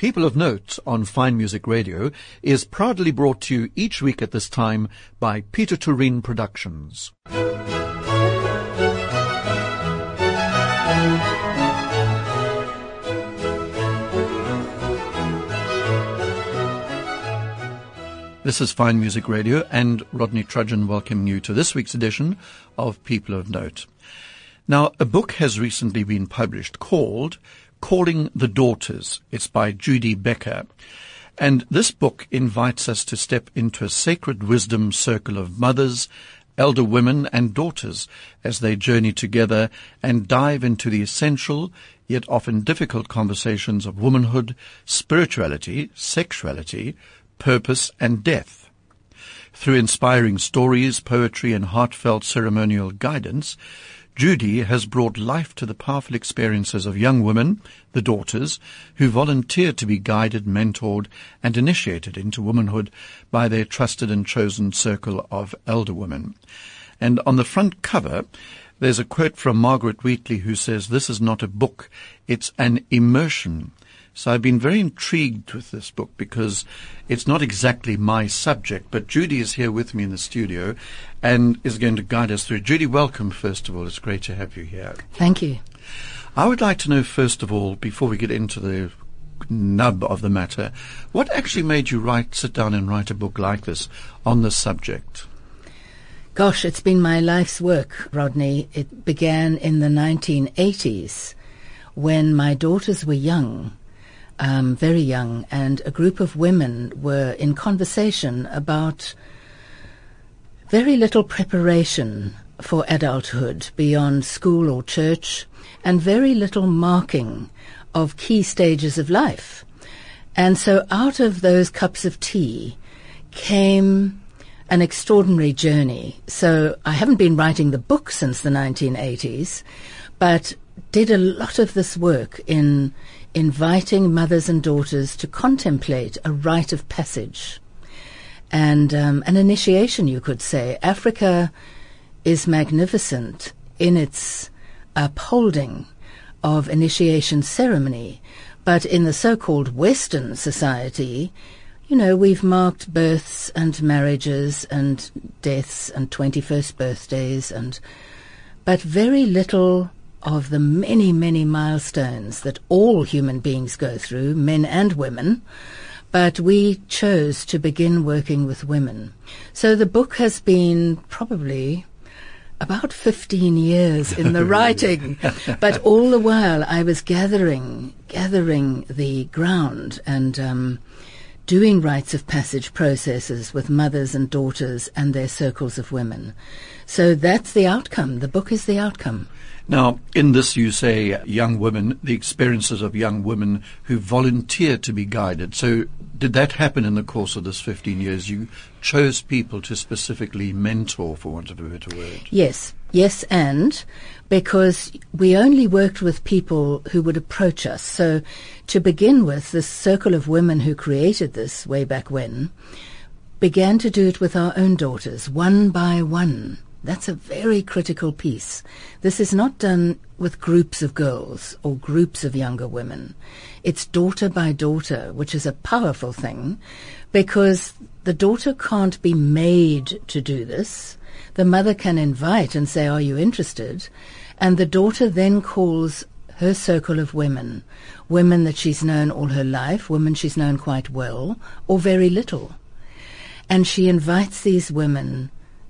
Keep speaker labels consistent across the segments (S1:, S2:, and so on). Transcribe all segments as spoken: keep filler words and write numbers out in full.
S1: People of Note on Fine Music Radio is proudly brought to you each week at this time by Peter Tureen Productions. This is Fine Music Radio, and Rodney Trudgeon welcoming you to this week's edition of People of Note. Now, a book has recently been published called Calling the Daughters. It's by Judy Becker. And this book invites us to step into a sacred wisdom circle of mothers, elder women and daughters as they journey together and dive into the essential yet often difficult conversations of womanhood, spirituality, sexuality, purpose and death. Through inspiring stories, poetry and heartfelt ceremonial guidance, Judy has brought life to the powerful experiences of young women, the daughters, who volunteer to be guided, mentored and initiated into womanhood by their trusted and chosen circle of elder women. And on the front cover, there's a quote from Margaret Wheatley who says, "This is not a book, it's an immersion." So I've been very intrigued with this book because it's not exactly my subject, but Judy is here with me in the studio and is going to guide us through. Judy, welcome, first of all. It's great to have you here.
S2: Thank you.
S1: I would like to know, first of all, before we get into the nub of the matter, what actually made you write, sit down and write a book like this on this subject?
S2: Gosh, it's been my life's work, Rodney. It began in the nineteen eighties when my daughters were young. Um, very young, and a group of women were in conversation about very little preparation for adulthood beyond school or church, and very little marking of key stages of life. And so out of those cups of tea came an extraordinary journey. So I haven't been writing the book since the nineteen eighties, but did a lot of this work in inviting mothers and daughters to contemplate a rite of passage and um, an initiation, you could say. Africa is magnificent in its upholding of initiation ceremony, but in the so-called Western society, you know, we've marked births and marriages and deaths and twenty-first birthdays, and but very little of the many, many milestones that all human beings go through, men and women, but we chose to begin working with women. So the book has been probably about fifteen years in the writing, but all the while I was gathering, gathering the ground and um, doing rites of passage processes with mothers and daughters and their circles of women. So that's the outcome. The book is the outcome.
S1: Now, in this you say young women, the experiences of young women who volunteer to be guided. So did that happen in the course of this fifteen years? You chose people to specifically mentor, for want of a better word.
S2: Yes, yes, and because we only worked with people who would approach us. So to begin with, this circle of women who created this way back when began to do it with our own daughters, one by one. That's a very critical piece. This is not done with groups of girls or groups of younger women. It's daughter by daughter, which is a powerful thing because the daughter can't be made to do this. The mother can invite and say, "Are you interested?" And the daughter then calls her circle of women, women that she's known all her life, women she's known quite well or very little. And she invites these women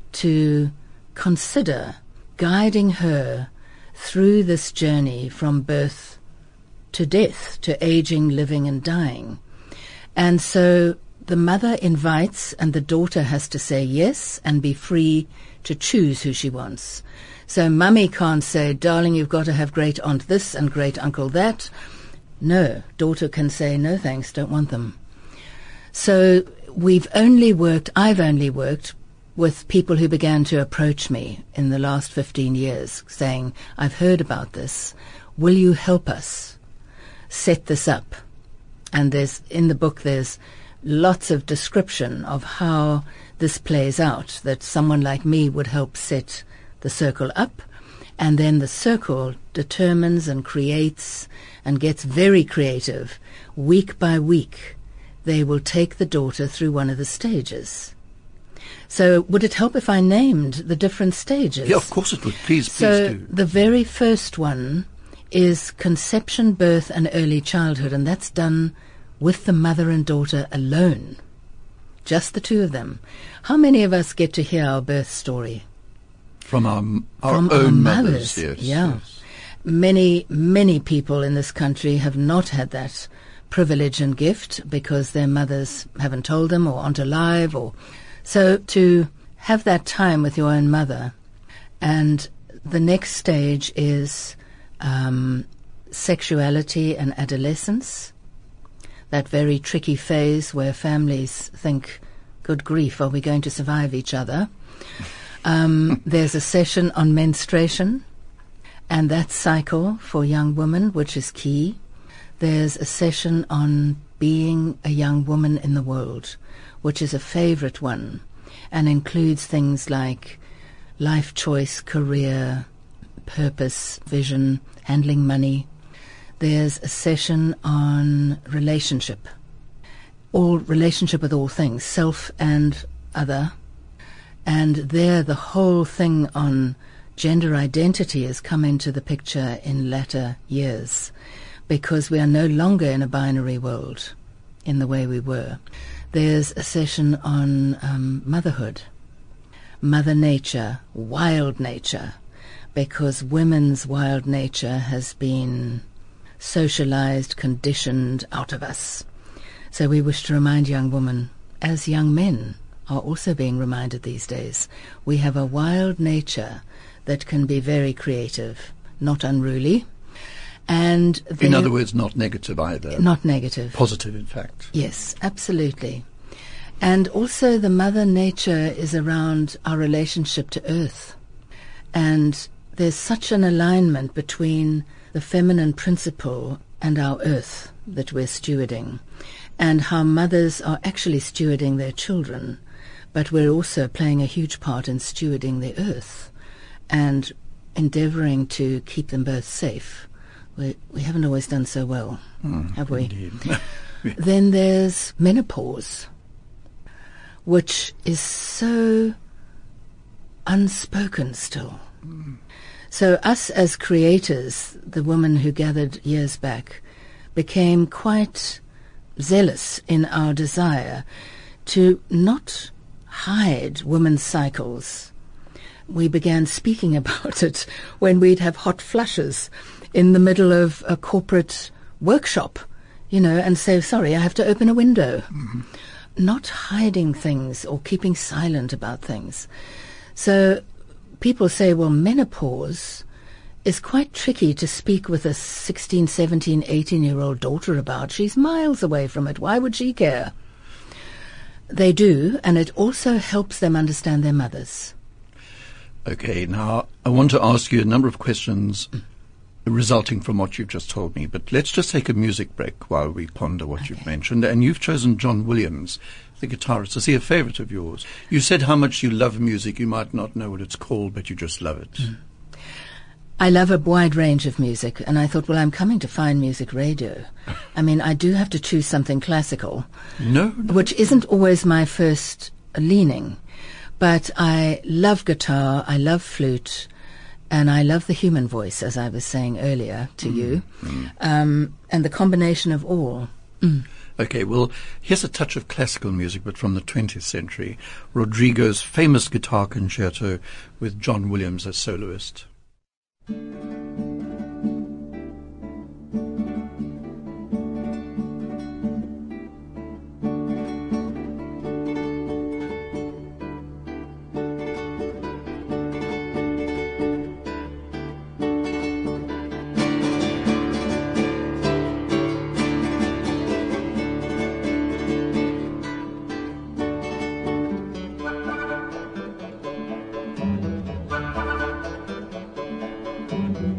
S2: to consider guiding her through this journey from birth to death, to aging, living and dying. And so the mother invites and the daughter has to say yes and be free to choose who she wants. So mummy can't say, "Darling, you've got to have great aunt this and great uncle that." No, daughter can say, "No thanks, don't want them." So we've only worked, I've only worked with people who began to approach me in the last fifteen years saying, "I've heard about this. Will you help us set this up?" And there's, in the book, there's lots of description of how this plays out, that someone like me would help set the circle up And then the circle determines and creates and gets very creative. Week by week, they will take the daughter through one of the stages. So would it help if I named the different stages?
S1: Yeah, of course it would. Please, please
S2: so
S1: do.
S2: The very first one is conception, birth, and early childhood, and that's done with the mother and daughter alone. Just the two of them. How many of us get to hear our birth story?
S1: From our, our
S2: From
S1: own
S2: our
S1: mothers,
S2: mothers,
S1: yes.
S2: yeah.
S1: Yes.
S2: Many, many people in this country have not had that privilege and gift because their mothers haven't told them or aren't alive. Or so to have that time with your own mother. And the next stage is um, sexuality and adolescence, that very tricky phase where families think, good grief, are we going to survive each other? Um, there's a session on menstruation and that cycle for young women, which is key. There's a session on being a young woman in the world, which is a favorite one and includes things like life choice, career, purpose, vision, handling money. There's a session on relationship, all relationship with all things, self and other. And there the whole thing on gender identity has come into the picture in latter years because we are no longer in a binary world in the way we were. There's a session on um, motherhood, Mother Nature, wild nature, because women's wild nature has been socialized, conditioned out of us. So we wish to remind young women, as young men are also being reminded these days, we have a wild nature that can be very creative, not unruly. And
S1: in other words, not negative either.
S2: Not negative.
S1: Positive, in fact.
S2: Yes, absolutely. And also the Mother Nature is around our relationship to Earth. And there's such an alignment between the feminine principle and our Earth that we're stewarding, and how mothers are actually stewarding their children, but we're also playing a huge part in stewarding the Earth and endeavouring to keep them both safe. We, we haven't always done so well, mm, have we?
S1: Indeed.
S2: Then there's menopause, which is so unspoken still. Mm. So us as creators, the women who gathered years back, became quite zealous in our desire to not hide women's cycles. We began speaking about it when we'd have hot flushes in the middle of a corporate workshop, you know, and say, sorry, I have to open a window. Mm-hmm. Not hiding things or keeping silent about things. So people say, well, menopause is quite tricky to speak with a sixteen, seventeen, eighteen-year-old daughter about. She's miles away from it. Why would she care? They do, and it also helps them understand their mothers.
S1: Okay, now I want to ask you a number of questions resulting from what you've just told me, but let's just take a music break while we ponder what okay. you've mentioned. And you've chosen John Williams, the guitarist. Is he a favorite of yours? You said how much you love music. You might not know what it's called, but you just love it. Mm.
S2: I love a wide range of music, and I thought, well, I'm coming to Fine Music Radio. I mean, I do have to choose something classical,
S1: no, no.
S2: which isn't always my first leaning. But I love guitar, I love flute, and I love the human voice, as I was saying earlier to mm. you, mm. Um, and the combination of all. Mm.
S1: Okay, well, here's a touch of classical music, but from the twentieth century. Rodrigo's famous guitar concerto with John Williams as soloist.
S3: Thank you.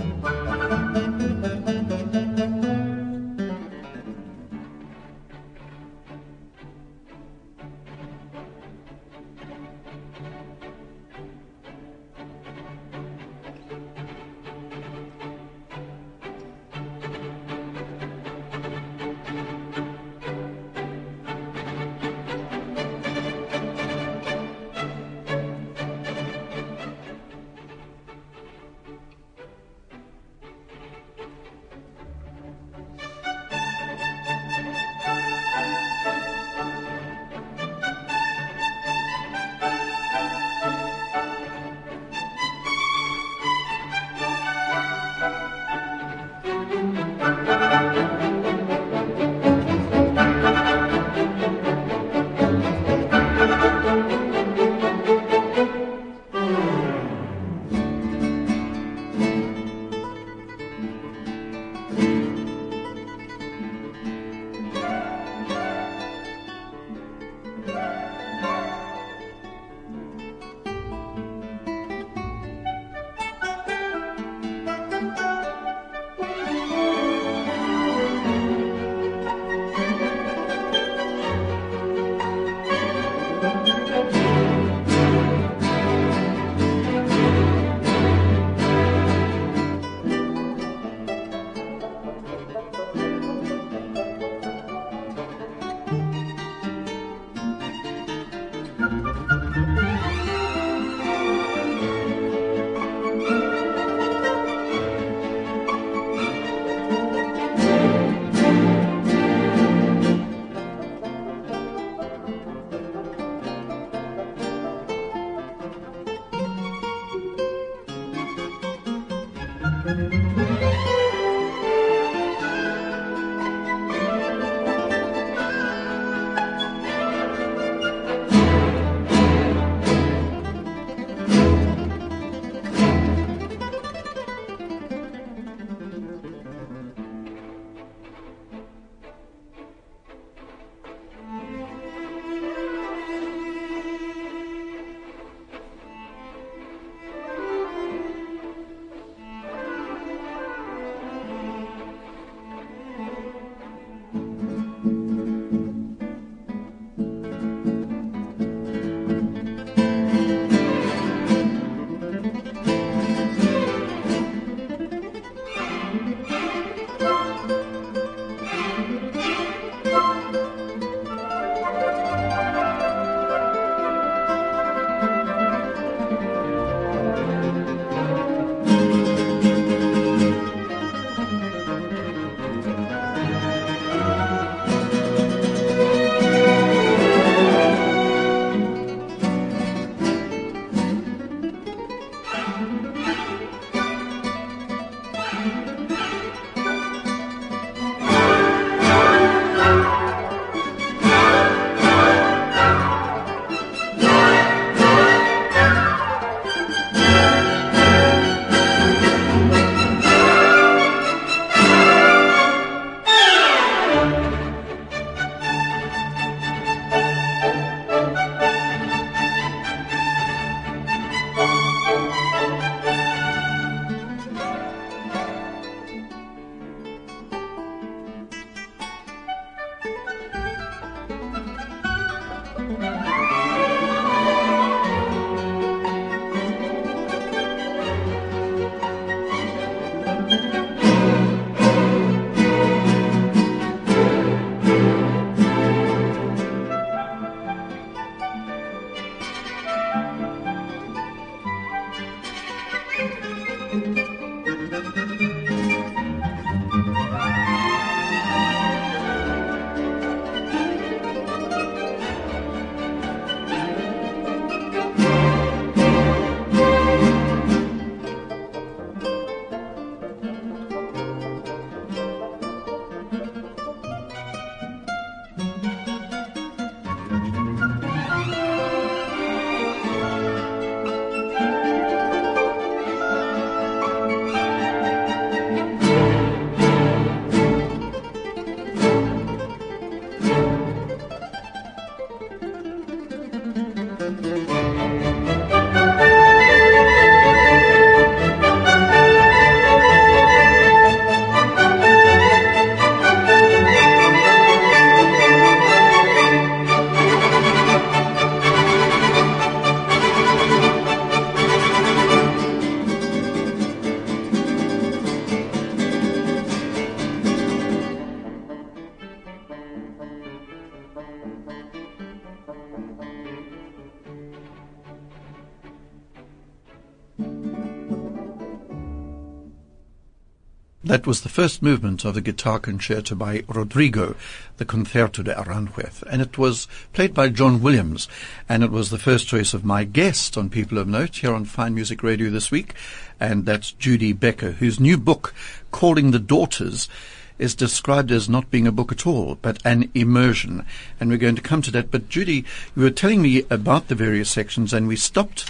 S1: That was the first movement of the guitar concerto by Rodrigo, the Concerto de Aranjuez, and it was played by John Williams, and it was the first choice of my guest on People of Note here on Fine Music Radio this week, and that's Judy Becker, whose new book, Calling the Daughters, is described as not being a book at all, but an immersion, and we're going to come to that. But Judy, you were telling me about the various sections, and we stopped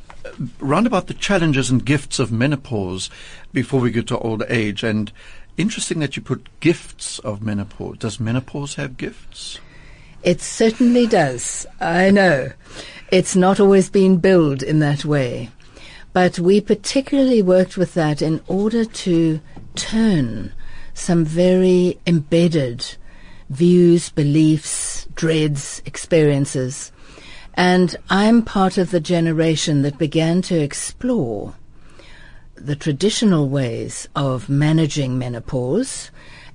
S1: round about the challenges and gifts of menopause before we get to old age. And interesting that you put gifts of menopause. Does menopause have gifts?
S2: It certainly does. I know. It's not always been billed in that way. But we particularly worked with that in order to turn some very embedded views, beliefs, dreads, experiences. And I'm part of the generation that began to explore the traditional ways of managing menopause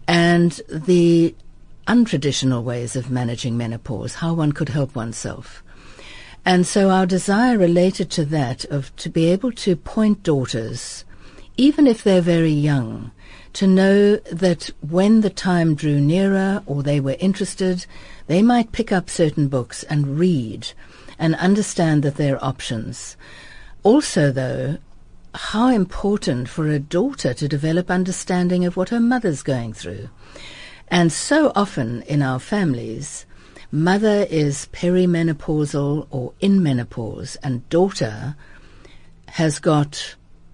S2: and the untraditional ways of managing menopause, how one could help oneself. And so our desire related to that, of to be able to point daughters, even if they're very young, to know that when the time drew nearer or they were interested, they might pick up certain books and read and understand that there are options. Also, though, how important for a daughter to develop understanding of what her mother's going through. And so often in our families, mother is perimenopausal or in menopause, and daughter has got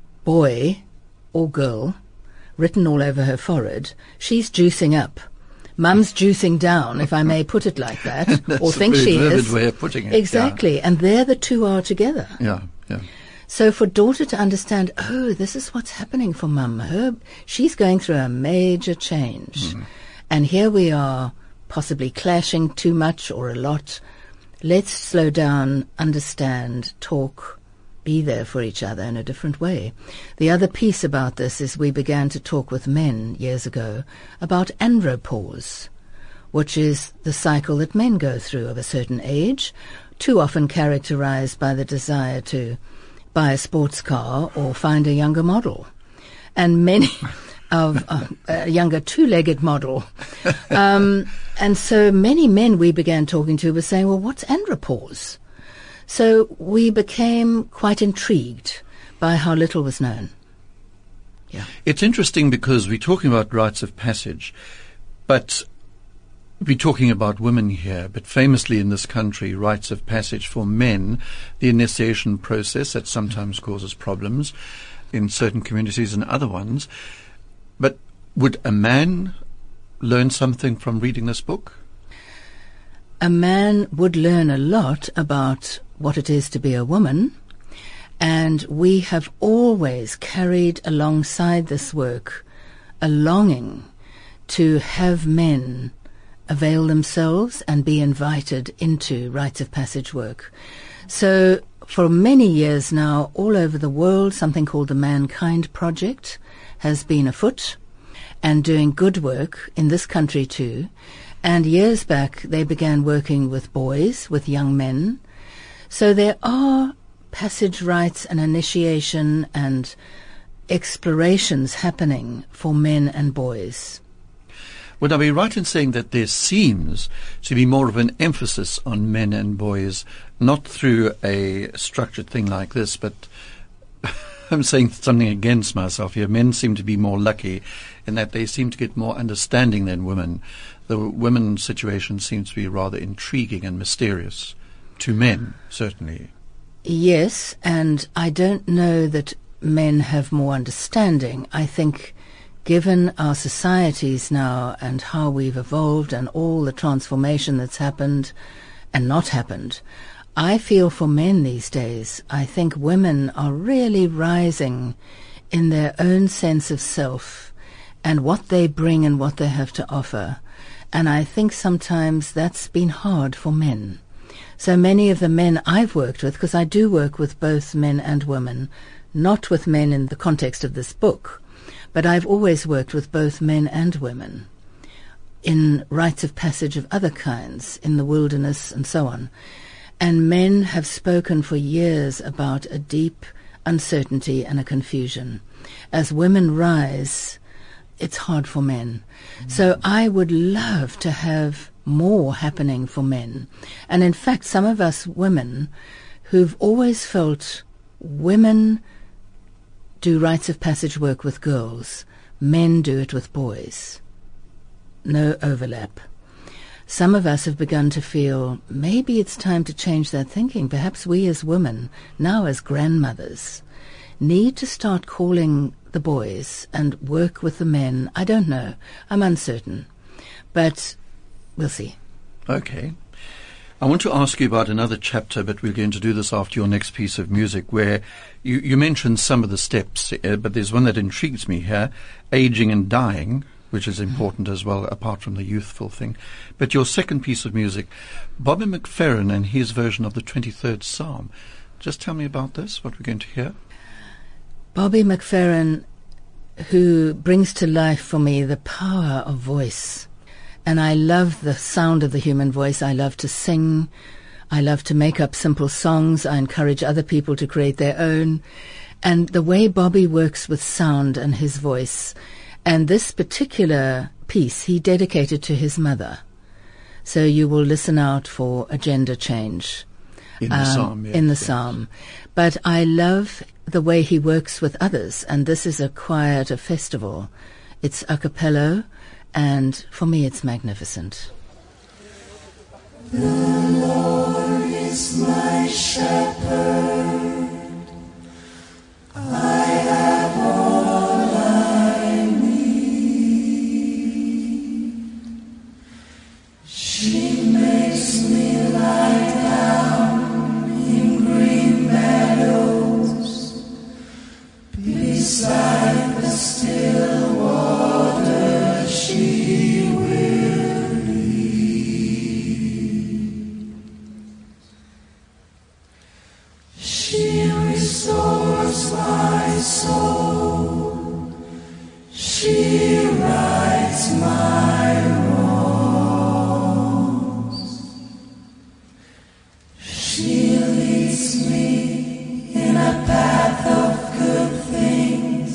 S2: boy or girl written all over her forehead. She's juicing up. Mum's juicing down, if I may put it like that, or think
S1: a very
S2: she
S1: vivid
S2: is.
S1: way of putting it.
S2: Exactly,
S1: Yeah.
S2: and there the two are together.
S1: Yeah, yeah.
S2: So for daughter to understand, oh, this is what's happening for mum. Her, she's going through a major change. Mm. And here we are, possibly clashing too much or a lot. Let's slow down, understand, talk, be there for each other in a different way. The other piece about this is we began to talk with men years ago about andropause, which is the cycle that men go through of a certain age, too often characterized by the desire to buy a sports car or find a younger model. And many of uh, a younger two-legged model. Um, and so many men we began talking to were saying, well, what's andropause? So we became quite intrigued by how little was known. Yeah.
S1: It's interesting because we're talking about rites of passage, but we're talking about women here, but famously in this country, rites of passage for men, the initiation process that sometimes causes problems in certain communities and other ones. But would a man learn something from reading this book?
S2: A man would learn a lot about what it is to be a woman, and we have always carried alongside this work a longing to have men avail themselves and be invited into rites of passage work. So for many years now, all over the world, something called the Mankind Project has been afoot and doing good work in this country too. And years back, they began working with boys, with young men. So there are passage rites and initiation and explorations happening for men and boys.
S1: Would I be right in saying that there seems to be more of an emphasis on men and boys, not through a structured thing like this, but I'm saying something against myself here. Men seem to be more lucky in that they seem to get more understanding than women. The women's situation seems to be rather intriguing and mysterious to men, certainly.
S2: Yes, and I don't know that men have more understanding. I think given our societies now and how we've evolved and all the transformation that's happened and not happened, I feel for men these days, I think women are really rising in their own sense of self and what they bring and what they have to offer. And I think sometimes that's been hard for men. So many of the men I've worked with, because I do work with both men and women, not with men in the context of this book, but I've always worked with both men and women in rites of passage of other kinds, in the wilderness and so on. And men have spoken for years about a deep uncertainty and a confusion. As women rise, it's hard for men. Mm-hmm. So I would love to have more happening for men. And in fact, some of us women who've always felt women do rites of passage work with girls, men do it with boys. No overlap. Some of us have begun to feel maybe it's time to change that thinking. Perhaps we as women, now as grandmothers, need to start calling the boys and work with the men. I don't know. I'm uncertain. But we'll see.
S1: Okay. I want to ask you about another chapter, but we're going to do this after your next piece of music, where you, you mentioned some of the steps, uh, but there's one that intrigues me here, aging and dying, which is important as well, apart from the youthful thing. But your second piece of music, Bobby McFerrin and his version of the twenty-third Psalm. Just tell me about this, what we're going to hear.
S2: Bobby McFerrin, who brings to life for me the power of voice. And I love the sound of the human voice. I love to sing. I love to make up simple songs. I encourage other people to create their own. And the way Bobby works with sound and his voice, and this particular piece he dedicated to his mother. So you will listen out for a gender change.
S1: In the um, psalm, yes,
S2: In the
S1: yes.
S2: psalm. But I love the way he works with others. And this is a choir at a festival. It's a cappella. And for me, it's magnificent.
S3: The Lord is my shepherd. I have all I need. She makes me lie down in green meadows, beside the still water. She will lead. She restores my soul. She rights my wrongs. She leads me in a path of good things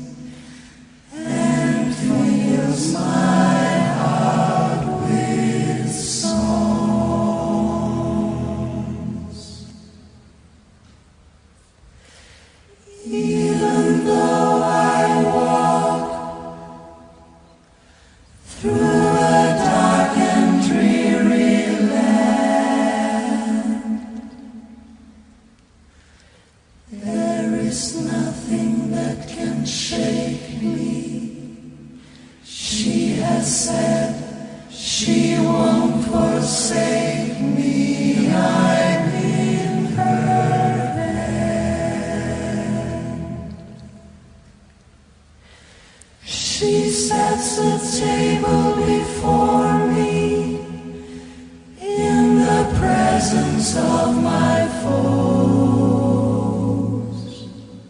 S3: and fills my heart with songs. Even though I walk through a dark and dreary land, there is nothing that can shake me. She has said she won't forsake me. I'm in her hand. She sets a table before me in the presence of my foes.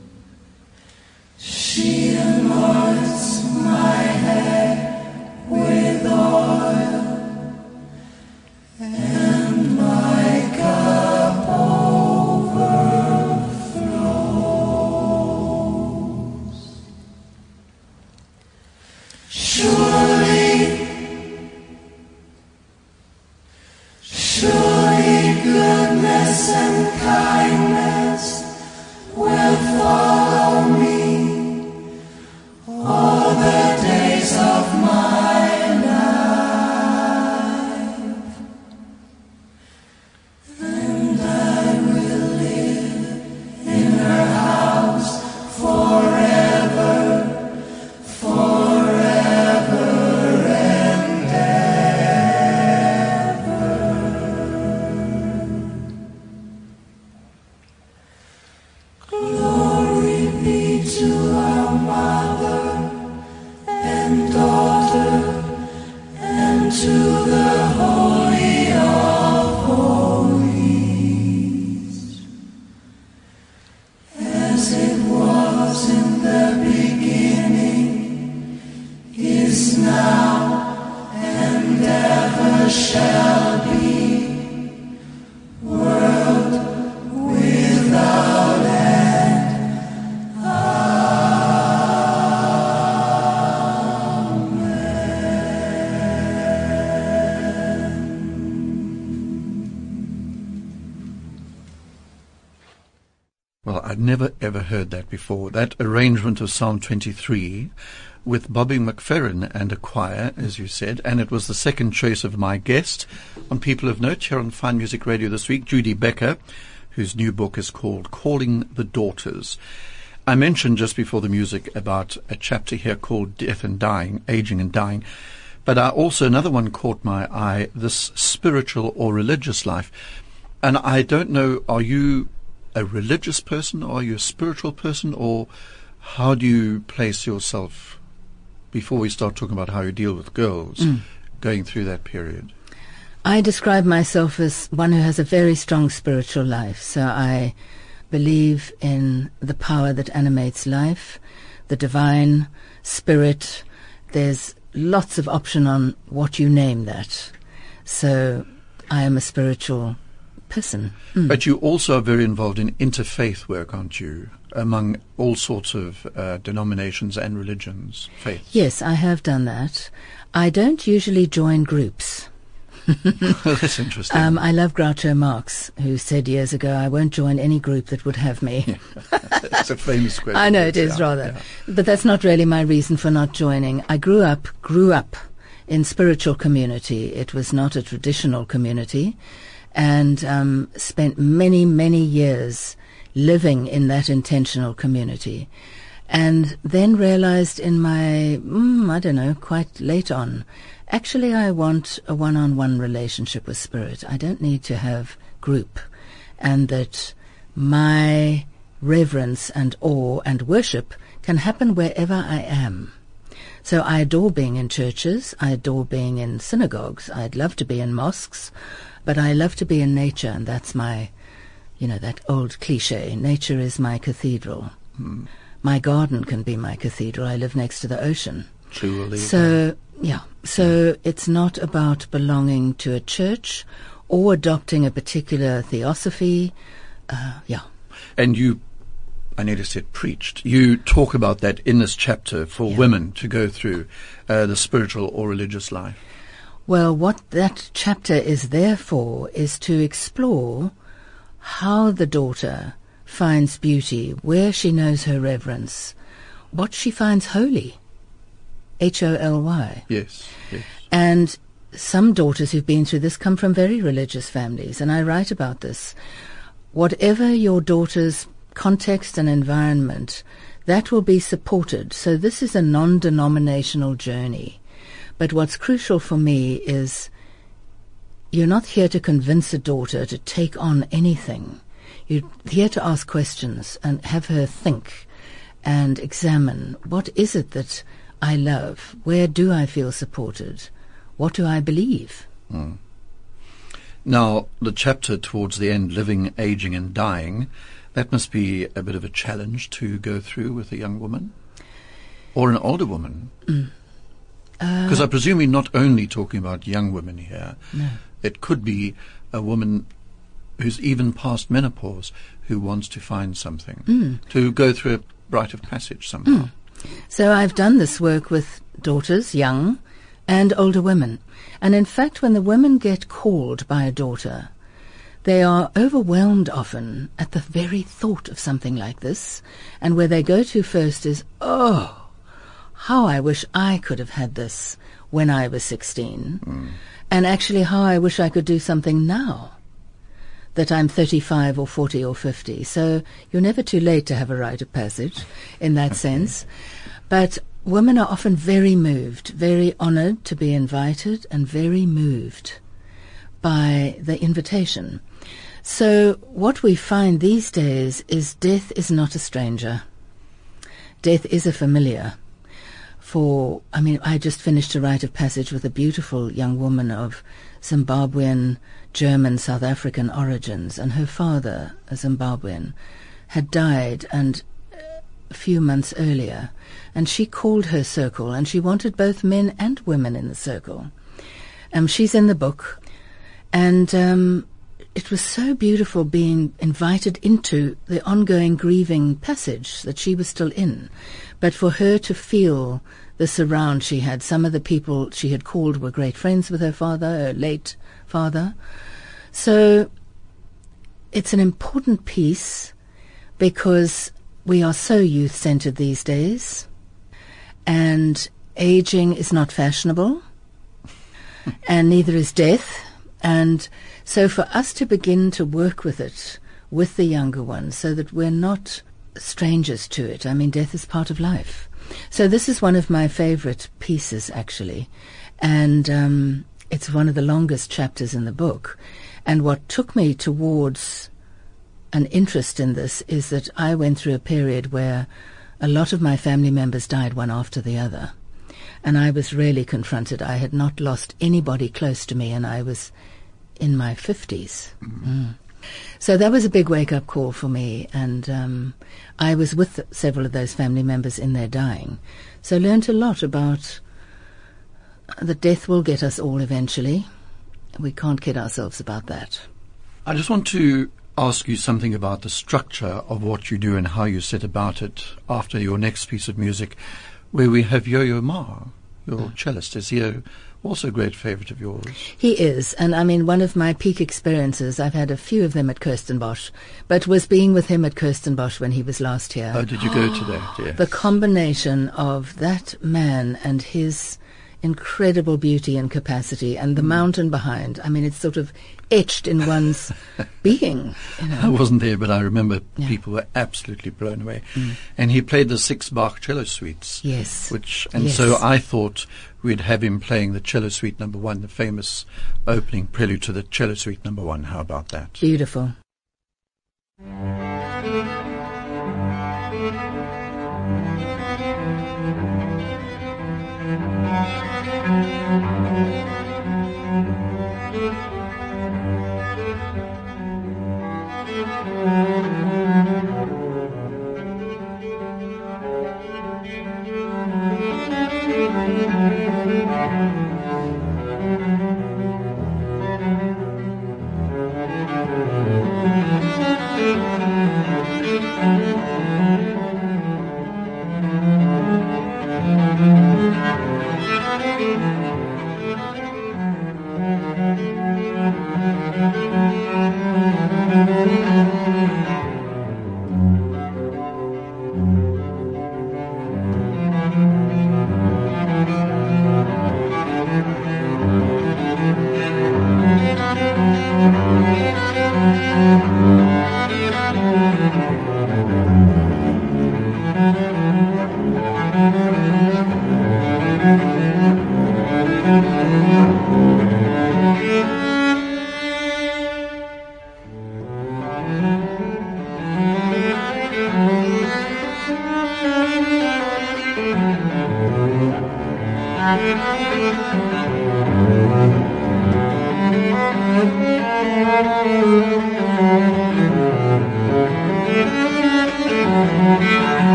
S3: She anoints my head with oil, and my cup overflows. Glory be to our Mother and Daughter and to the Holy of Holies, as it was in the beginning, is now, and ever shall be, world without end.
S1: Well, I'd never ever heard that before. That arrangement of Psalm twenty-three with Bobby McFerrin and a choir, as you said, and it was the second choice of my guest on People of Note here on Fine Music Radio this week, Judy Becker, whose new book is called Calling the Daughters. I mentioned just before the music about a chapter here called Death and Dying, Aging and Dying, but I also, another one caught my eye, this spiritual or religious life. And I don't know, are you a religious person, or are you a spiritual person, or how do you place yourself, before we start talking about how you deal with girls, mm. going through that period?
S2: I describe myself as one who has a very strong spiritual life. So I believe in the power that animates life, the divine spirit. There's lots of option on what you name that. So I am a spiritual person. Mm.
S1: But you also are very involved in interfaith work, aren't you? Among all sorts of uh, denominations and religions, faiths.
S2: Yes, I have done that. I don't usually join groups.
S1: That's interesting.
S2: Um, I love Groucho Marx, who said years ago, I won't join any group that would have me.
S1: Yeah. It's a famous quote.
S2: I know it is,
S1: yeah,
S2: rather.
S1: Yeah.
S2: But that's not really my reason for not joining. I grew up, grew up in spiritual community. It was not a traditional community, and um, spent many, many years living in that intentional community. And then realized in my, mm, I don't know, quite late on, actually I want a one-on-one relationship with Spirit. I don't need to have group. And that my reverence and awe and worship can happen wherever I am. So I adore being in churches. I adore being in synagogues. I'd love to be in mosques. But I love to be in nature, and that's my, you know, that old cliche. Nature is my cathedral. Mm. My garden can be my cathedral. I live next to the ocean.
S1: Truly.
S2: So, yeah. So yeah. It's not about belonging to a church or adopting a particular theosophy. Uh, yeah.
S1: And you, I nearly said preached, you talk about that in this chapter for
S2: yeah.
S1: women to go through uh, the spiritual or religious life.
S2: Well, what that chapter is there for is to explore how the daughter finds beauty, where she knows her reverence, what she finds holy, H O L Y.
S1: Yes, yes.
S2: And some daughters who've been through this come from very religious families, and I write about this. Whatever your daughter's context and environment, that will be supported. So this is a non-denominational journey. But what's crucial for me is you're not here to convince a daughter to take on anything. You're here to ask questions and have her think and examine, what is it that I love? Where do I feel supported? What do I believe?
S1: Mm. Now, the chapter towards the end, Living, Aging and Dying, that must be a bit of a challenge to go through with a young woman or an older woman.
S2: Mm.
S1: Because uh, I presume you're not only talking about young women here.
S2: No.
S1: It could be a woman who's even past menopause who wants to find something,
S2: mm.
S1: to go through a rite of passage somehow.
S2: Mm. So I've done this work with daughters, young and older women. And in fact, when the women get called by a daughter, they are overwhelmed often at the very thought of something like this. And where they go to first is, oh, how I wish I could have had this when I was sixteen. Mm. And actually how I wish I could do something now that I'm thirty-five or forty or fifty. So you're never too late to have a rite of passage in that okay. sense. But women are often very moved, very honored to be invited, and very moved by the invitation. So what we find these days is death is not a stranger. Death is a familiar. For, I mean, I just finished a rite of passage with a beautiful young woman of Zimbabwean, German, South African origins, and her father, a Zimbabwean, had died and a few months earlier, and she called her circle, and she wanted both men and women in the circle. Um, she's in the book, and um, it was so beautiful being invited into the ongoing grieving passage that she was still in, but for her to feel the surround she had. Some of the people she had called were great friends with her father, her late father. So it's an important piece because we are so youth-centered these days, and aging is not fashionable, and neither is death. And so for us to begin to work with it, with the younger ones, so that we're not strangers to it. I mean, death is part of life. So this is one of my favorite pieces, actually, and um, it's one of the longest chapters in the book. And what took me towards an interest in this is that I went through a period where a lot of my family members died one after the other, and I was really confronted. I had not lost anybody close to me, and I was in my fifties. Mm-hmm. Mm. So that was a big wake-up call for me, and um, I was with several of those family members in their dying. So learned a lot about that death will get us all eventually. We can't kid ourselves about that.
S1: I just want to ask you something about the structure of what you do and how you set about it after your next piece of music, where we have Yo-Yo Ma, your cellist. Is he a, also a great favourite of yours?
S2: He is, and I mean, one of my peak experiences, I've had a few of them at Kirstenbosch, but was being with him at Kirstenbosch when he was last here.
S1: Oh, did you go to that? Yes.
S2: The combination of that man and his incredible beauty and capacity, and the mm. mountain behind. I mean, it's sort of etched in one's being. You know.
S1: I wasn't there, but I remember
S2: yeah.
S1: people were absolutely blown away.
S2: Mm.
S1: And he played the six Bach cello suites.
S2: Yes.
S1: Which, and
S2: yes.
S1: so I thought we'd have him playing the cello suite number one, the famous opening prelude to the cello suite number one. How about that?
S2: Beautiful.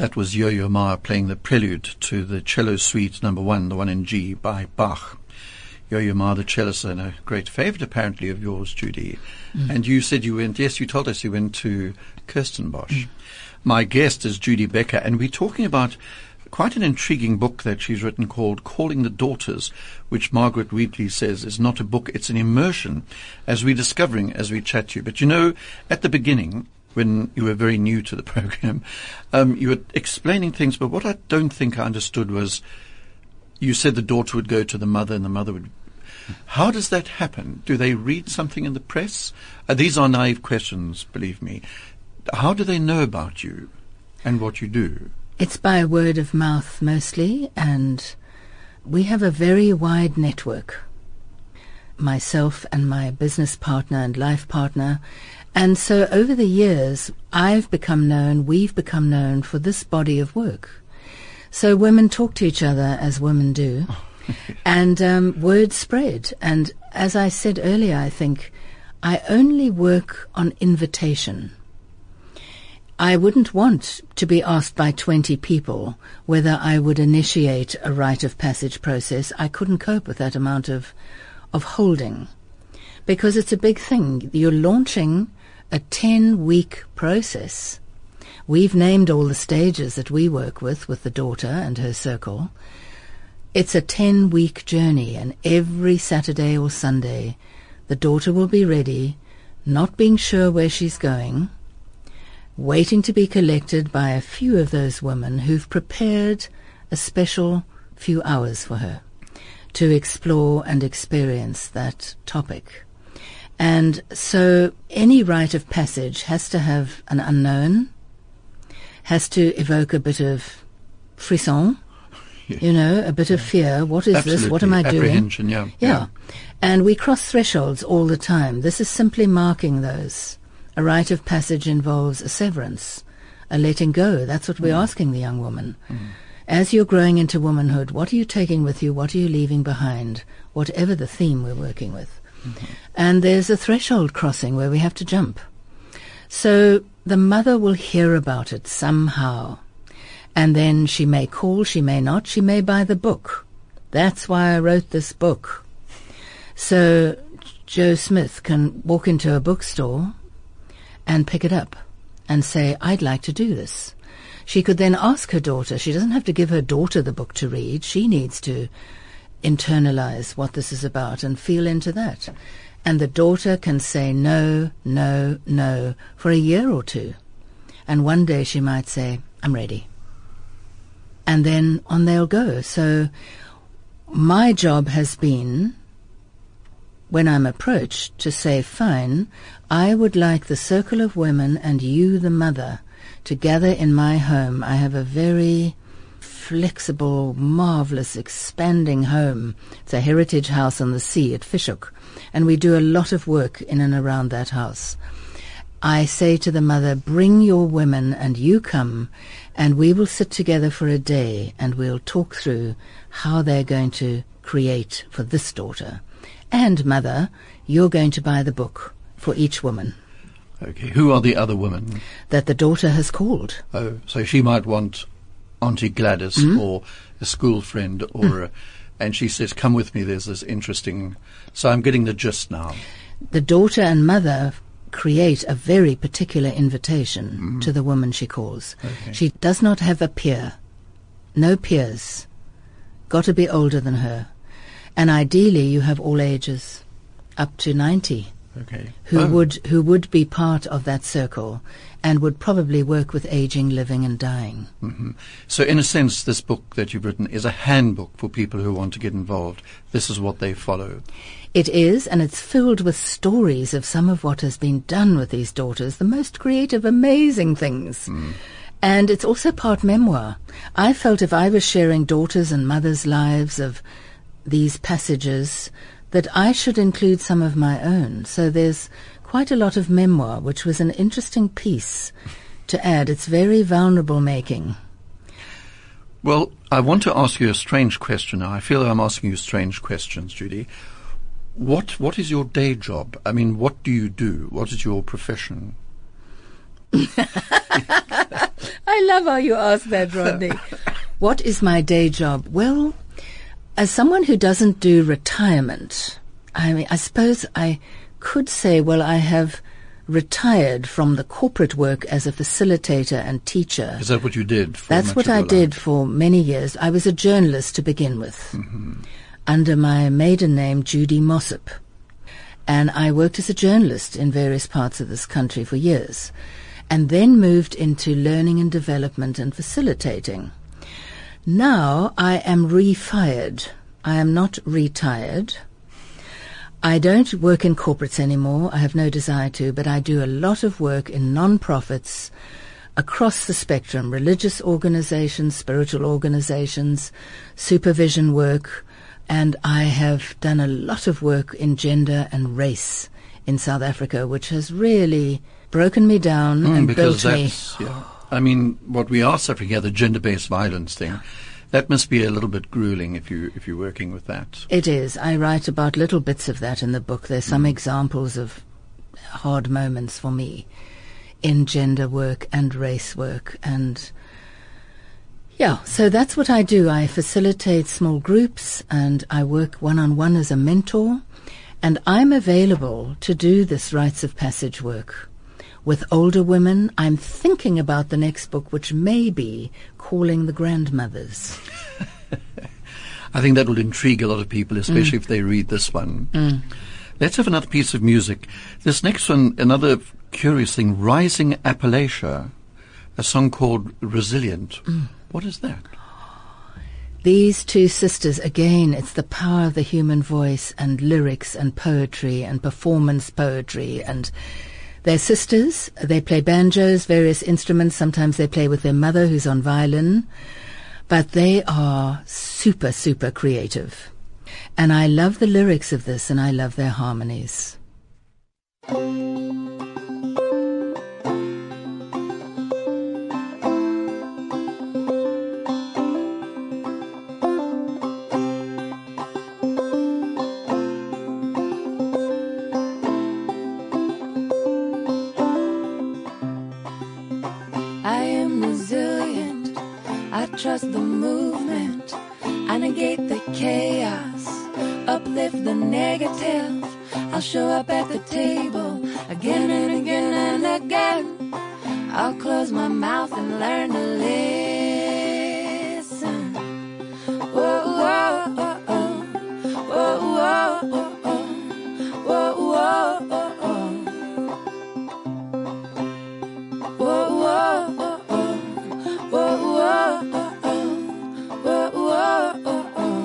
S1: that was Yo-Yo Ma playing the prelude to the cello suite number one, the one in G by Bach. Yo-Yo Ma, the cellist, and a great favourite apparently of yours, Judy. Mm. And you said you went, yes, you told us you went to Kirstenbosch. Mm. My guest is Judy Becker, and we're talking about quite an intriguing book that she's written called Calling the Daughters, which Margaret Wheatley says is not a book, it's an immersion, as we're discovering as we chat to you. But you know, at the beginning, when you were very new to the program, um, you were explaining things, but what I don't think I understood was you said the daughter would go to the mother and the mother would... How does that happen? Do they read something in the press? Uh, these are naive questions, believe me. How do they know about you and what you do?
S2: It's by word of mouth mostly, and we have a very wide network. Myself and my business partner and life partner. And so over the years, I've become known, we've become known for this body of work. So women talk to each other as women do, and um, word spread. And as I said earlier, I think I only work on invitation. I wouldn't want to be asked by twenty people whether I would initiate a rite of passage process. I couldn't cope with that amount of, of holding, because it's a big thing. You're launching a ten-week process. We've named all the stages that we work with, with the daughter and her circle. It's a ten-week journey, and every Saturday or Sunday, the daughter will be ready, not being sure where she's going, waiting to be collected by a few of those women who've prepared a special few hours for her to explore and experience that topic. And so any rite of passage has to have an unknown, has to evoke a bit of frisson, yes. you know, a bit yeah. of fear. What is
S1: Absolutely.
S2: this? What am I doing?
S1: Apprehension, yeah.
S2: yeah.
S1: Yeah.
S2: And we cross thresholds all the time. This is simply marking those. A rite of passage involves a severance, a letting go. That's what we're mm. asking the young woman. Mm. As you're growing into womanhood, what are you taking with you? What are you leaving behind? Whatever the theme we're working with. Mm-hmm. And there's a threshold crossing where we have to jump. So the mother will hear about it somehow. And then she may call, she may not, she may buy the book. That's why I wrote this book. So Joe Smith can walk into a bookstore and pick it up and say, I'd like to do this. She could then ask her daughter. She doesn't have to give her daughter the book to read. She needs to internalize what this is about and feel into that. And the daughter can say no, no, no for a year or two. And one day she might say, I'm ready. And then on they'll go. So my job has been, when I'm approached, to say, fine, I would like the circle of women and you, the mother, to gather in my home. I have a very flexible, marvelous, expanding home. It's a heritage house on the sea at Fishhook, and we do a lot of work in and around that house. I say to the mother, bring your women and you come, and we will sit together for a day and we'll talk through how they're going to create for this daughter. And, mother, you're going to buy the book for each woman.
S1: Okay. Who are the other women?
S2: That the daughter has called.
S1: Oh, so she might want Auntie Gladys mm-hmm. or a school friend, or mm. a, and she says, come with me, there's this interesting... So I'm getting the gist now.
S2: The daughter and mother create a very particular invitation mm. to the woman she calls. Okay. She does not have a peer. No peers. Got to be older than her. And ideally you have all ages, up to ninety,
S1: okay.
S2: who
S1: oh.
S2: would who would be part of that circle and would probably work with aging, living and dying.
S1: Mm-hmm. So in a sense, this book that you've written is a handbook for people who want to get involved. This is what they follow.
S2: It is, and it's filled with stories of some of what has been done with these daughters, the most creative, amazing things. Mm. And it's also part memoir. I felt if I was sharing daughters' and mothers' lives of these passages, that I should include some of my own. So there's quite a lot of memoir, which was an interesting piece to add. It's very vulnerable making.
S1: Well, I want to ask you a strange question now. I feel I'm asking you strange questions, Judy. What What is your day job? I mean, what do you do? What is your profession?
S2: I love how you ask that, Rodney. What is my day job? Well, as someone who doesn't do retirement, I mean, I suppose I could say, well, I have retired from the corporate work as a facilitator and teacher.
S1: Is that what you did? For
S2: That's
S1: much
S2: what
S1: of
S2: I
S1: your
S2: did
S1: life?
S2: for many years. I was a journalist to begin with,
S1: Mm-hmm.
S2: under my maiden name, Judy Mossop. And I worked as a journalist in various parts of this country for years, and then moved into learning and development and facilitating. Now I am re-fired. I am not retired. I don't work in corporates anymore. I have no desire to, but I do a lot of work in non-profits across the spectrum, religious organizations, spiritual organizations, supervision work, and I have done a lot of work in gender and race in South Africa, which has really broken me down
S1: Mm,
S2: and
S1: because
S2: built me.
S1: that's, yeah. I mean, what we are suffering here, the gender-based violence thing, that must be a little bit grueling if you if you're working with that.
S2: It is. I write about little bits of that in the book. There's some
S1: Mm.
S2: examples of hard moments for me in gender work and race work. And yeah, so that's what I do. I facilitate small groups and I work one-on-one as a mentor. And I'm available to do this rites of passage work with older women. I'm thinking about the next book, which may be Calling the Grandmothers.
S1: I think that will intrigue a lot of people, especially if they read this one.
S2: Mm.
S1: Let's have another piece of music. This next one, another curious thing, Rising Appalachia, a song called Resilient.
S2: Mm.
S1: What is that?
S2: These two sisters, again, it's the power of the human voice and lyrics and poetry and performance poetry. And they're sisters. They play banjos, various instruments. Sometimes they play with their mother, who's on violin. But they are super, super creative. And I love the lyrics of this, and I love their harmonies.
S4: I am resilient. I trust the movement. I negate the chaos, uplift the negative. I'll show up at the table again and again and again. I'll close my mouth and learn to listen. Whoa, whoa, oh, oh. Whoa, whoa, oh, oh. Whoa, whoa, oh, oh. Whoa, whoa, oh, oh. Whoa, whoa, oh, oh. Whoa, whoa, oh, oh.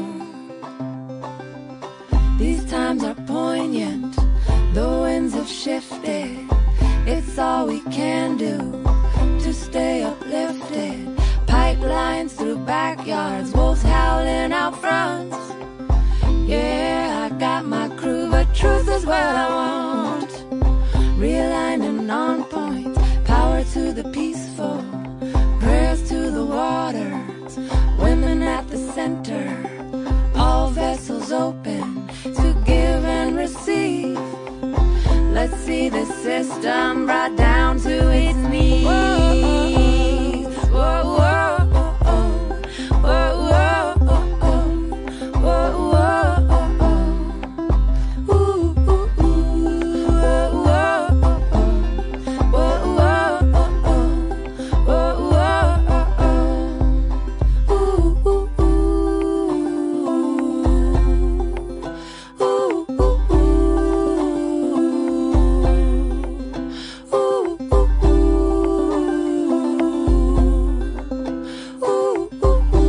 S4: These times are poignant. The winds have shifted. It's all we can do to stay uplifted. Pipelines through backyards, wolves howling out fronts. Yeah, I got my crew, but truth is what I want. Realigned and on point. Power to the peaceful, prayers to the waters, women at the center, all vessels open to give and receive. Let's see the system brought down to its knees. Whoa, whoa, oh, oh. Whoa, whoa, oh, oh. Whoa, whoa, oh, oh. Ooh, ooh, ooh. Whoa, whoa, oh, oh. Whoa, whoa, oh, oh. Whoa, whoa, oh, oh. Ooh, ooh, ooh. Ooh, ooh, ooh. Ooh, ooh, ooh. Ooh, ooh,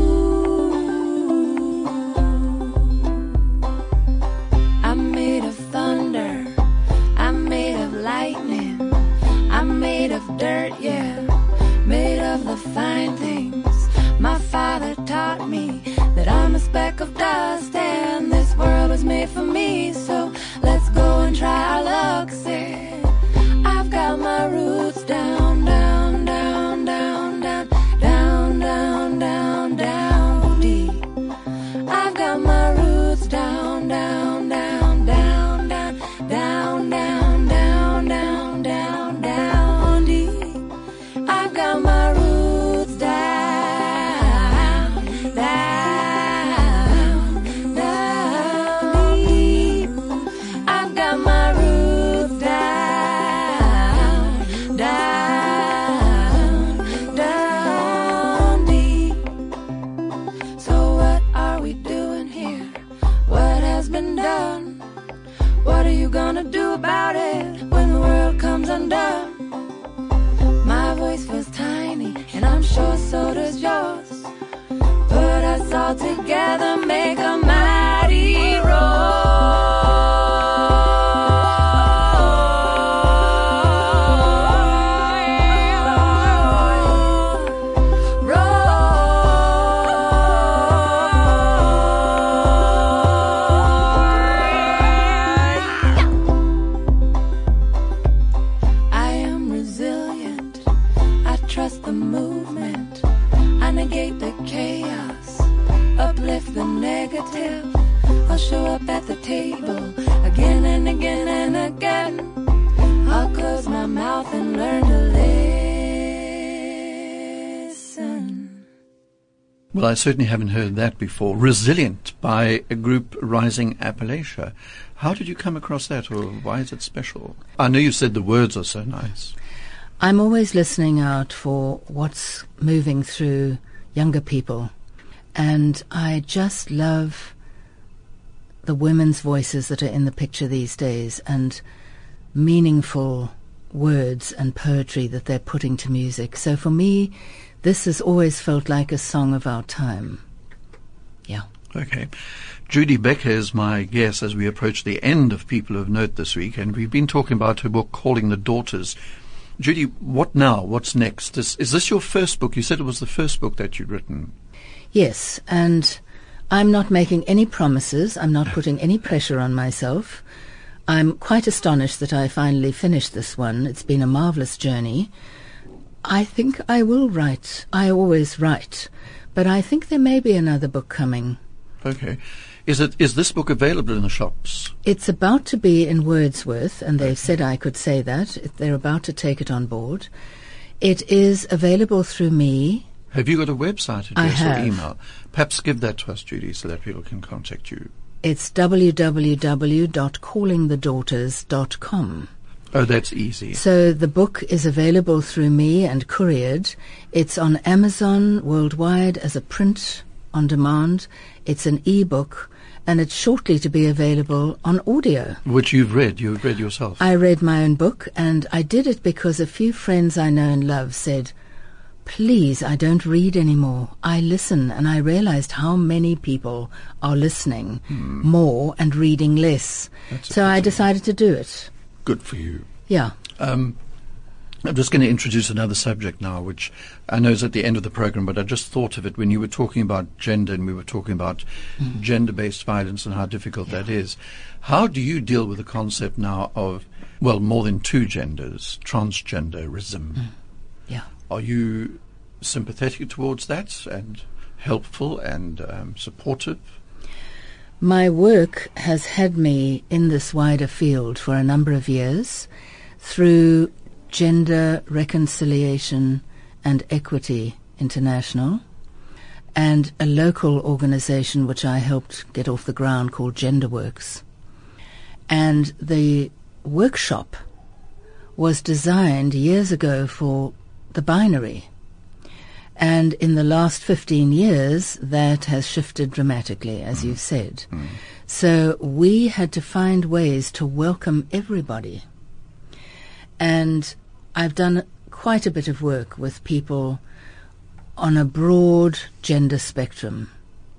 S4: ooh. I'm made of thunder. I'm made of lightning. I'm made of dirt, yeah. Made of the fine things. My father taught me that I'm a speck of dust and this world was made for me. So let's go and try our luck, say. I've got my roots down, down, down, down, down, down, down, down, down deep. I've got my roots down, down, down, down, down, down, down, down, down, down, down deep. I've got my roots. together make a mighty roar. I'll show up at the table again and again and again. I'll close my mouth and learn to listen.
S1: Well, I certainly haven't heard that before. Resilient by a group Rising Appalachia. How did you come across that, or why is it special? I know you said the words are so nice.
S2: I'm always listening out for what's moving through younger people. And I just love the women's voices that are in the picture these days and meaningful words and poetry that they're putting to music. So for me, this has always felt like a song of our time. Yeah.
S1: Okay. Judy Becker is my guest as we approach the end of People of Note this week, and we've been talking about her book, Calling the Daughters. Judy, what now? What's next? Is, is this your first book? You said it was the first book that you'd written.
S2: Yes, and I'm not making any promises. I'm not putting any pressure on myself. I'm quite astonished that I finally finished this one. It's been a marvelous journey. I think I will write. I always write. But I think there may be another book coming.
S1: Okay. Is it is this book available in the shops?
S2: It's about to be in Wordsworth, and they've said I could say that. They're about to take it on board. It is available through me.
S1: Have you got a website address
S2: I have.
S1: or email? Perhaps give that to us, Judy, so that people can contact you.
S2: It's w w w dot calling the daughters dot com.
S1: Oh, that's easy.
S2: So the book is available through me and couriered. It's on Amazon worldwide as a print on demand. It's an e-book, and it's shortly to be available on audio.
S1: Which you've read. You've read yourself.
S2: I read my own book, and I did it because a few friends I know and love said, please, I don't read anymore. I listen, and I realized how many people are listening
S1: Hmm.
S2: more and reading less.
S1: That's a
S2: So I
S1: pity.
S2: decided to do it.
S1: Good for you.
S2: Yeah.
S1: Um, I'm just going to introduce another subject now, which I know is at the end of the program, but I just thought of it when you were talking about gender and we were talking about
S2: Mm.
S1: gender-based violence and how difficult that is. How do you deal with the concept now of, well, more than two genders, transgenderism?
S2: Mm. Yeah.
S1: Are you sympathetic towards that and helpful and um, supportive?
S2: My work has had me in this wider field for a number of years through Gender Reconciliation and Equity International and a local organization which I helped get off the ground called GenderWorks. And the workshop was designed years ago for the binary. And in the last fifteen years, that has shifted dramatically, as you've said.
S1: Mm.
S2: So we had to find ways to welcome everybody. And I've done quite a bit of work with people on a broad gender spectrum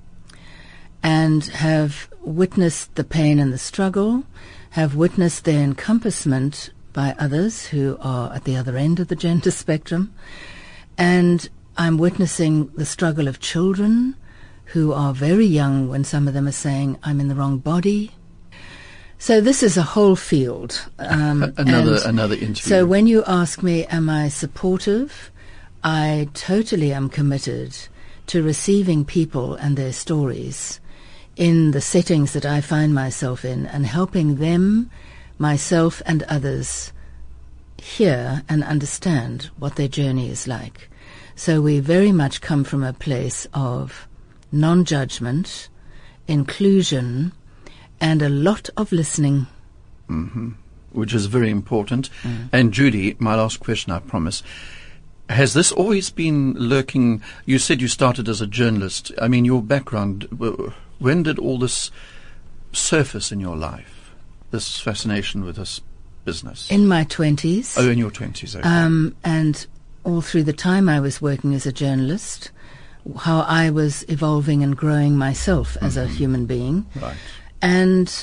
S2: and have witnessed the pain and the struggle, have witnessed their encompassment by others who are at the other end of the gender spectrum, and I'm witnessing the struggle of children who are very young when some of them are saying, I'm in the wrong body. So this is a whole field. Um,
S1: another
S2: and
S1: another interview.
S2: So when you ask me, am I supportive? I totally am committed to receiving people and their stories in the settings that I find myself in and helping them, myself and others hear and understand what their journey is like. So we very much come from a place of non-judgment, inclusion, and a lot of listening.
S1: Mm-hmm. Which is very important.
S2: Mm.
S1: And Judy, my last question, I promise. Has this always been lurking? You said you started as a journalist. I mean, your background, w- when did all this surface in your life, this fascination with this business?
S2: In my twenties.
S1: Oh, in your twenties, okay.
S2: Um, and all through the time I was working as a journalist, how I was evolving and growing myself mm-hmm. as a human being.
S1: Right.
S2: And,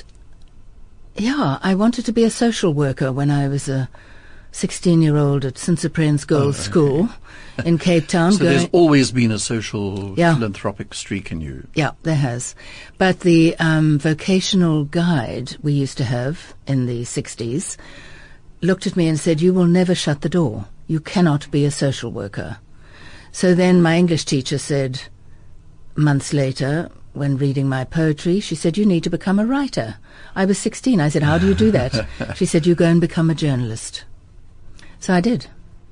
S2: yeah, I wanted to be a social worker when I was a sixteen-year-old at Saint Cyprian's Girls' oh, okay. School in Cape Town.
S1: So
S2: going,
S1: there's always been a social
S2: yeah.
S1: philanthropic streak in you.
S2: Yeah, there has. But the um, vocational guide we used to have in the sixties looked at me and said, "You will never shut the door. You cannot be a social worker." So then my English teacher said, months later, when reading my poetry, she said, "You need to become a writer." I was sixteen. I said, "How do you do that?" She said, "You go and become a journalist." So I did.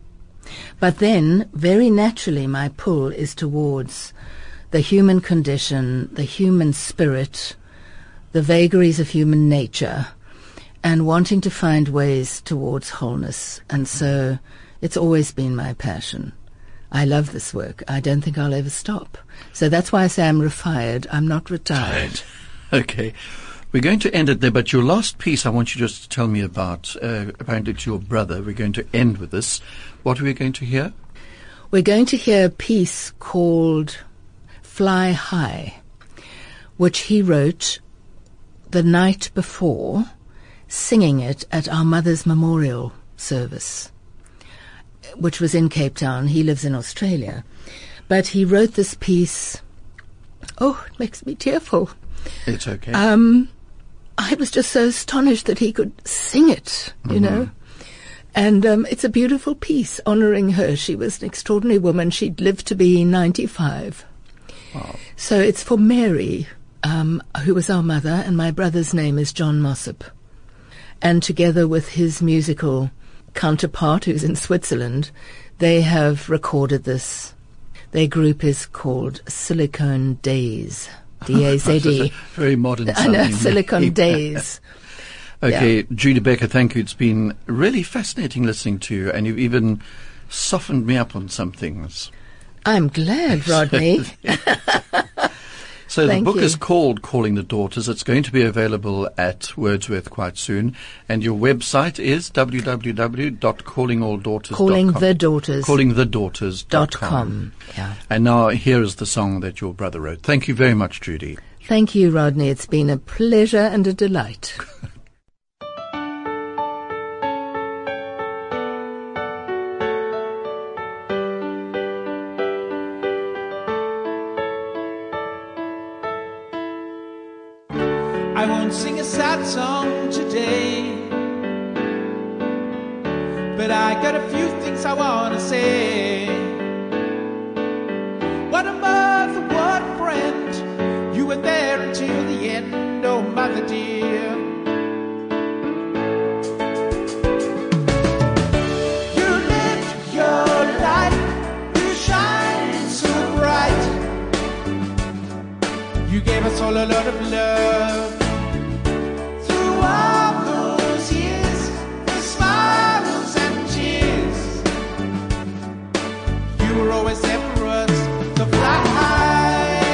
S2: But then, very naturally, my pull is towards the human condition, the human spirit, the vagaries of human nature, and wanting to find ways towards wholeness. And so it's always been my passion. I love this work. I don't think I'll ever stop. So that's why I say I'm refired. I'm not retired.
S1: Okay. We're going to end it there, but your last piece I want you just to tell me about. Uh, apparently it's your brother. We're going to end with this. What are we going to hear?
S2: We're going to hear a piece called Fly High, which he wrote the night before, singing it at our mother's memorial service, which was in Cape Town. He lives in Australia. But he wrote this piece. Oh, it makes me tearful.
S1: It's okay.
S2: Um, I was just so astonished that he could sing it, you mm-hmm. know. And um, it's a beautiful piece honouring her. She was an extraordinary woman. She'd lived to be ninety-five.
S1: Wow.
S2: So it's for Mary, um, who was our mother, and my brother's name is John Mossop. And together with his musical counterpart, who's in Switzerland, they have recorded this. Their group is called Silicone Days. D A Z E.
S1: Very modern
S2: I know,
S1: sounding.
S2: Silicon Days.
S1: Okay,
S2: Yeah.
S1: Judy Becker, thank you. It's been really fascinating listening to you, and you've even softened me up on some things.
S2: I'm glad, Rodney.
S1: So the
S2: Thank
S1: book
S2: you.
S1: is called Calling the Daughters. It's going to be available at Wordsworth quite soon. And your website is w w w dot calling all daughters dot com.
S2: Calling the Daughters.
S1: calling the daughters dot com.
S2: Dot com. Yeah.
S1: And now here is the song that your brother wrote. Thank you very much, Judy.
S2: Thank you, Rodney. It's been a pleasure and a delight.
S5: I won't sing a sad song today, but I got a few things I want to say. What a mother, what a friend, you were there until the end, oh mother dear. You lived your life, you shine so bright. You gave us all a lot of love. All those years, the smiles and tears, you were always there for us to fly high.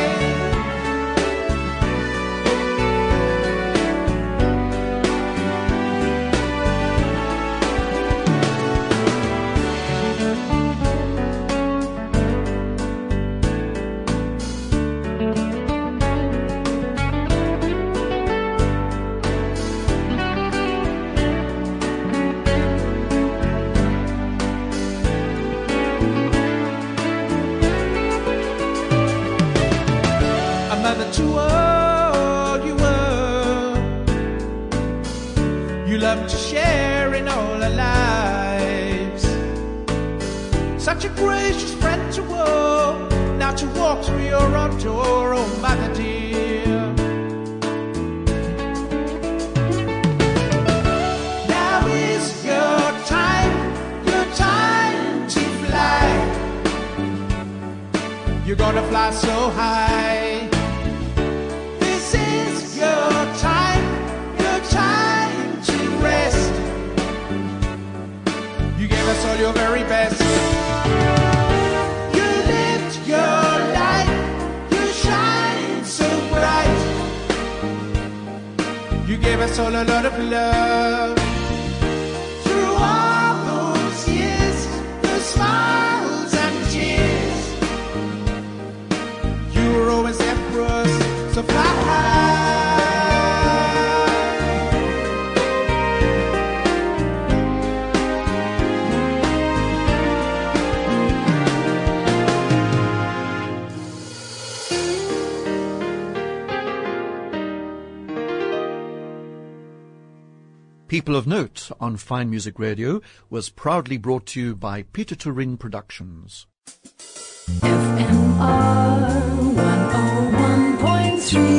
S5: To all you were, you love to share in all our lives. Such a gracious friend to all, now to walk through your own door, oh mother dear. Now is your time, your time to fly. You're gonna fly so high. All your very best. You lived your life, you shine so bright. You gave us all a lot of love. Through all those years, the smiles and tears,
S1: People of Note on Fine Music Radio was proudly brought to you by Peter Turin Productions.
S4: F M R one oh one point three